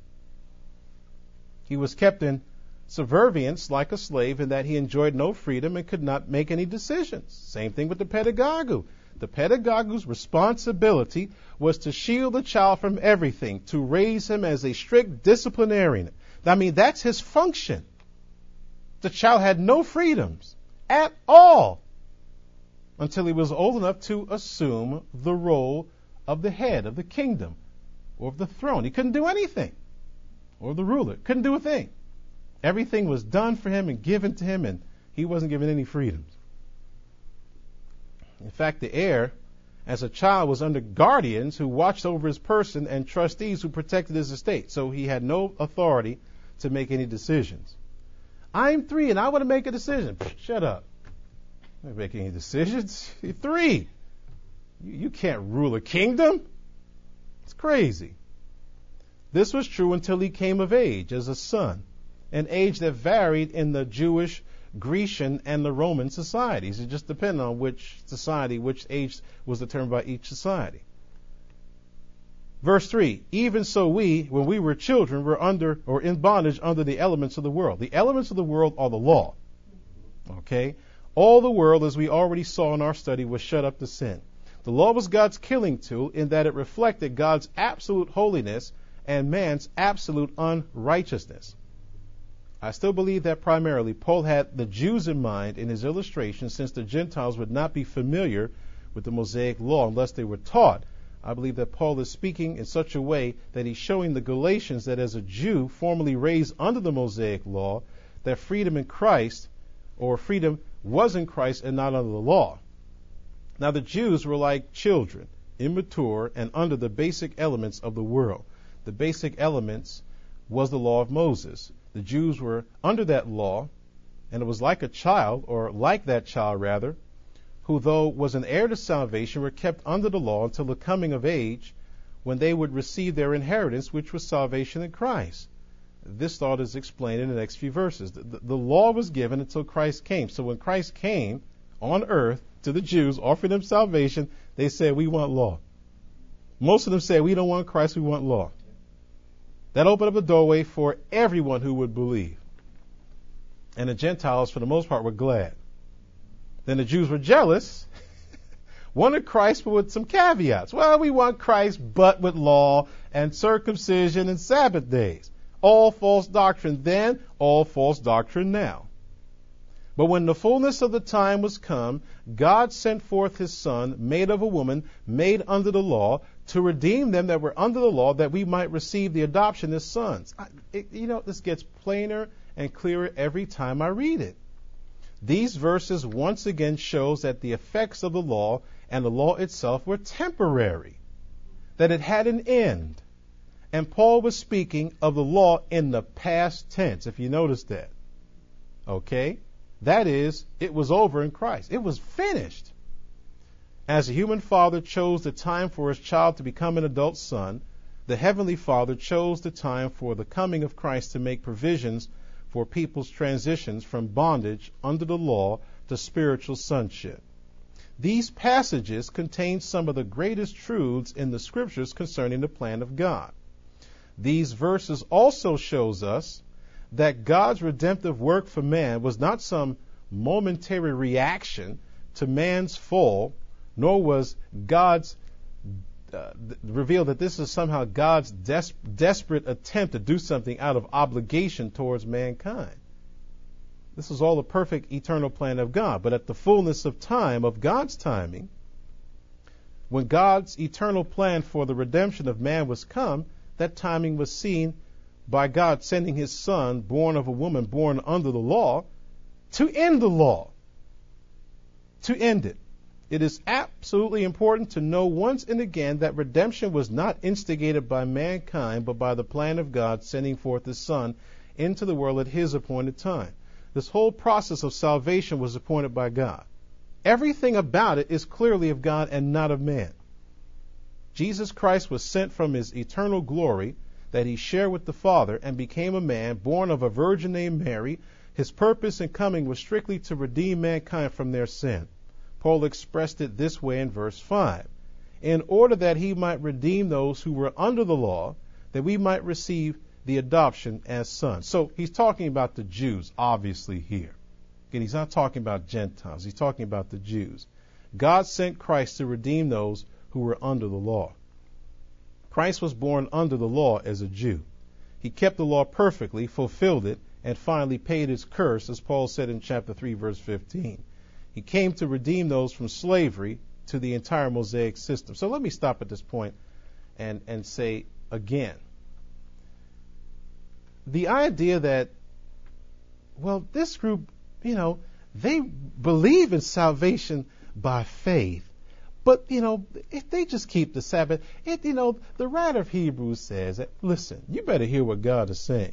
A: He was kept in subservience like a slave in that he enjoyed no freedom and could not make any decisions. Same thing with the pedagogue. The pedagogue's responsibility was to shield the child from everything, to raise him as a strict disciplinarian. I mean, that's his function. The child had no freedoms at all until he was old enough to assume the role of the head of the kingdom or of the throne. He couldn't do anything. Or the ruler. Couldn't do a thing. Everything was done for him and given to him, and he wasn't given any freedoms. In fact, the heir, as a child, was under guardians who watched over his person and trustees who protected his estate. So he had no authority to make any decisions. I'm 3 and I want to make a decision. Shut up. I'm not making any decisions. You're 3. You can't rule a kingdom. It's crazy. This was true until he came of age as a son, an age that varied in the Jewish, Grecian, and the Roman societies. It just depended on which society, which age was determined by each society. Verse 3, even so we, when we were children, were under or in bondage under the elements of the world. The elements of the world are the law. Okay? All the world, as we already saw in our study, was shut up to sin. The law was God's killing tool in that it reflected God's absolute holiness and man's absolute unrighteousness. I still believe that primarily Paul had the Jews in mind in his illustration, since the Gentiles would not be familiar with the Mosaic law unless they were taught. I believe that Paul is speaking in such a way that he's showing the Galatians that as a Jew formerly raised under the Mosaic law, that freedom in Christ, or freedom was in Christ and not under the law. Now the Jews were like children, immature and under the basic elements of the world. The basic elements was the law of Moses. The Jews were under that law, and it was like a child, or like that child rather, who though was an heir to salvation, were kept under the law until the coming of age, when they would receive their inheritance, which was salvation in Christ. This thought is explained in the next few verses. The law was given until Christ came. So when Christ came on earth to the Jews, offering them salvation, they said, we want law. Most of them said, we don't want Christ, we want law. That opened up a doorway for everyone who would believe. And the Gentiles, for the most part, were glad. Then the Jews were jealous, wanted Christ, but with some caveats. Well, we want Christ, but with law and circumcision and Sabbath days. All false doctrine then, all false doctrine now. But when the fullness of the time was come, God sent forth his Son, made of a woman, made under the law, to redeem them that were under the law, that we might receive the adoption as sons. This gets plainer and clearer every time I read it. These verses once again shows that the effects of the law and the law itself were temporary, that it had an end. And Paul was speaking of the law in the past tense, if you notice that. Okay? That is, it was over in Christ. It was finished. As a human father chose the time for his child to become an adult son, the Heavenly Father chose the time for the coming of Christ to make provisions for people's transitions from bondage under the law to spiritual sonship. These passages contain some of the greatest truths in the Scriptures concerning the plan of God. These verses also shows us that God's redemptive work for man was not some momentary reaction to man's fall, nor was God's revealed that this is somehow God's desperate attempt to do something out of obligation towards mankind. This is all the perfect eternal plan of God. But at the fullness of time, of God's timing, when God's eternal plan for the redemption of man was come, that timing was seen by God sending his Son, born of a woman, born under the law, to end the law, to end it. It is absolutely important to know once and again that redemption was not instigated by mankind, but by the plan of God sending forth his Son into the world at his appointed time. This whole process of salvation was appointed by God. Everything about it is clearly of God and not of man. Jesus Christ was sent from his eternal glory that he shared with the Father and became a man born of a virgin named Mary. His purpose in coming was strictly to redeem mankind from their sin. Paul expressed it this way in verse 5. In order that he might redeem those who were under the law, that we might receive the adoption as sons. So he's talking about the Jews, obviously, here. Again, he's not talking about Gentiles. He's talking about the Jews. God sent Christ to redeem those who were under the law. Christ was born under the law as a Jew. He kept the law perfectly, fulfilled it, and finally paid his curse, as Paul said in chapter 3, verse 15. He came to redeem those from slavery to the entire Mosaic system. So let me stop at this point and say again, the idea that, well, this group, they believe in salvation by faith, but, if they just keep the Sabbath, the writer of Hebrews says that, listen, you better hear what God is saying.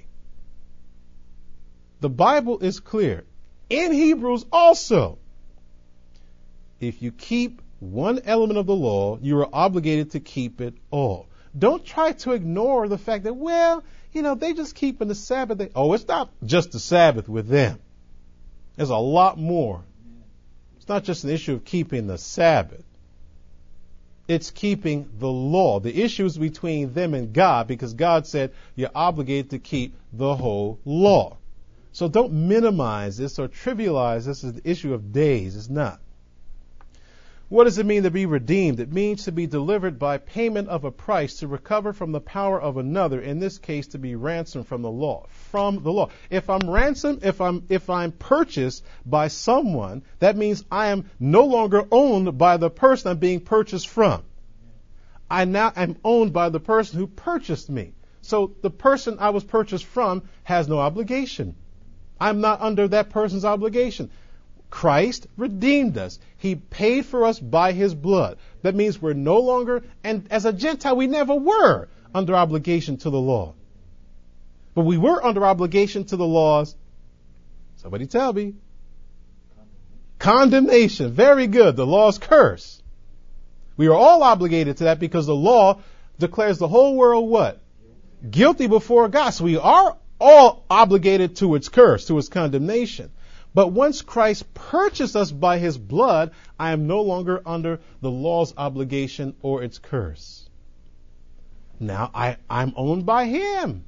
A: The Bible is clear. In Hebrews also, if you keep one element of the law, you are obligated to keep it all. Don't try to ignore the fact that, they just keeping the Sabbath. It's not just the Sabbath with them. There's a lot more. It's not just an issue of keeping the Sabbath. It's keeping the law. The issue is between them and God, because God said you're obligated to keep the whole law. So don't minimize this or trivialize this as the issue of days. It's not. What does it mean to be redeemed? It means to be delivered by payment of a price, to recover from the power of another, in this case to be ransomed from the law. From the law. If I'm ransomed, if I'm purchased by someone, that means I am no longer owned by the person I'm being purchased from. I now am owned by the person who purchased me. So the person I was purchased from has no obligation. I'm not under that person's obligation. Christ redeemed us. He paid for us by his blood. That means we're no longer, and as a Gentile, we never were under obligation to the law. But we were under obligation to the laws. Somebody tell me. Condemnation. Very good. The law's curse. We are all obligated to that because the law declares the whole world what? Guilty before God. So we are all obligated to its curse, to its condemnation. But once Christ purchased us by his blood, I am no longer under the law's obligation or its curse. Now I'm owned by him.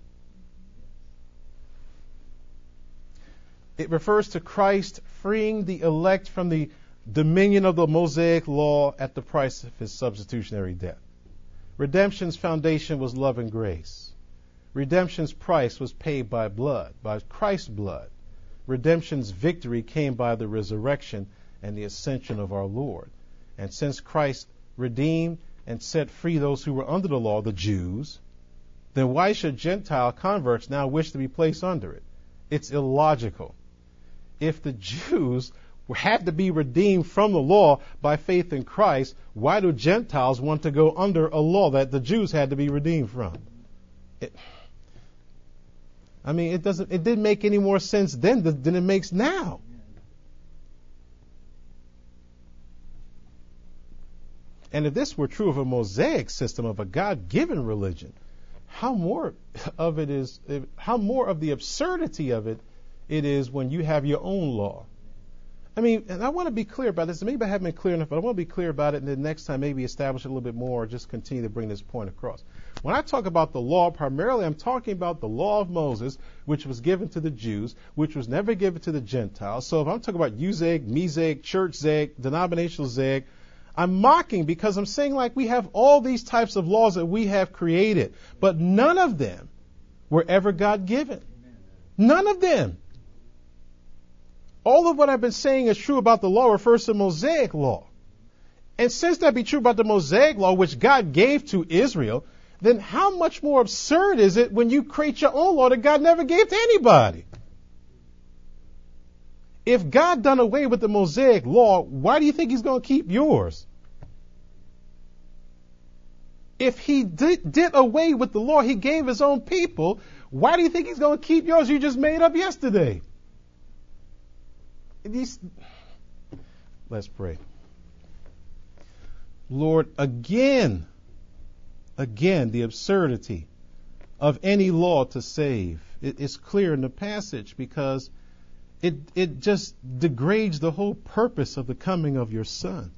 A: It refers to Christ freeing the elect from the dominion of the Mosaic law at the price of his substitutionary death. Redemption's foundation was love and grace. Redemption's price was paid by blood, by Christ's blood. Redemption's victory came by the resurrection and the ascension of our Lord. And since Christ redeemed and set free those who were under the law, the Jews, then why should Gentile converts now wish to be placed under it? It's illogical. If the Jews had to be redeemed from the law by faith in Christ, why do Gentiles want to go under a law that the Jews had to be redeemed from? It didn't make any more sense then than it makes now. And if this were true of a Mosaic system, of a God-given religion, how more of the absurdity of it is when you have your own law. And I want to be clear about this. Maybe I haven't been clear enough, but I want to be clear about it, and then next time maybe establish it a little bit more, or just continue to bring this point across. When I talk about the law, primarily I'm talking about the law of Moses, which was given to the Jews, which was never given to the Gentiles. So if I'm talking about Usaic, Mesaic, church Zaic, denominational Zaic, I'm mocking because I'm saying like we have all these types of laws that we have created, but none of them were ever God-given. None of them. All of what I've been saying is true about the law refers to Mosaic law. And since that be true about the Mosaic law, which God gave to Israel, then how much more absurd is it when you create your own law that God never gave to anybody? If God done away with the Mosaic law, why do you think he's going to keep yours? If he did away with the law he gave his own people, why do you think he's going to keep yours you just made up yesterday? Let's pray. Lord, again, the absurdity of any law to save. It's clear in the passage because it just degrades the whole purpose of the coming of your Son.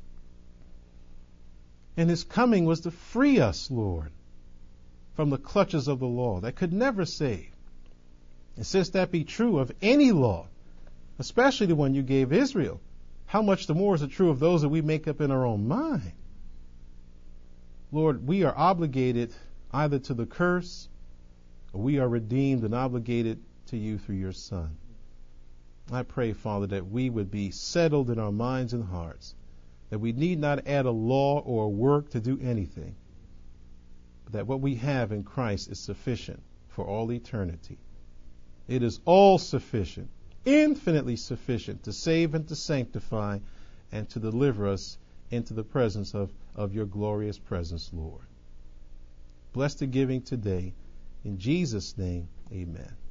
A: And his coming was to free us, Lord, from the clutches of the law that could never save. And since that be true of any law, especially the one you gave Israel, how much the more is it true of those that we make up in our own mind? Lord, we are obligated either to the curse, or we are redeemed and obligated to you through your Son. I pray, Father, that we would be settled in our minds and hearts, that we need not add a law or a work to do anything, but that what we have in Christ is sufficient for all eternity. It is all sufficient, infinitely sufficient to save and to sanctify and to deliver us into the presence of your glorious presence, Lord. Bless the giving today. In Jesus' name, amen.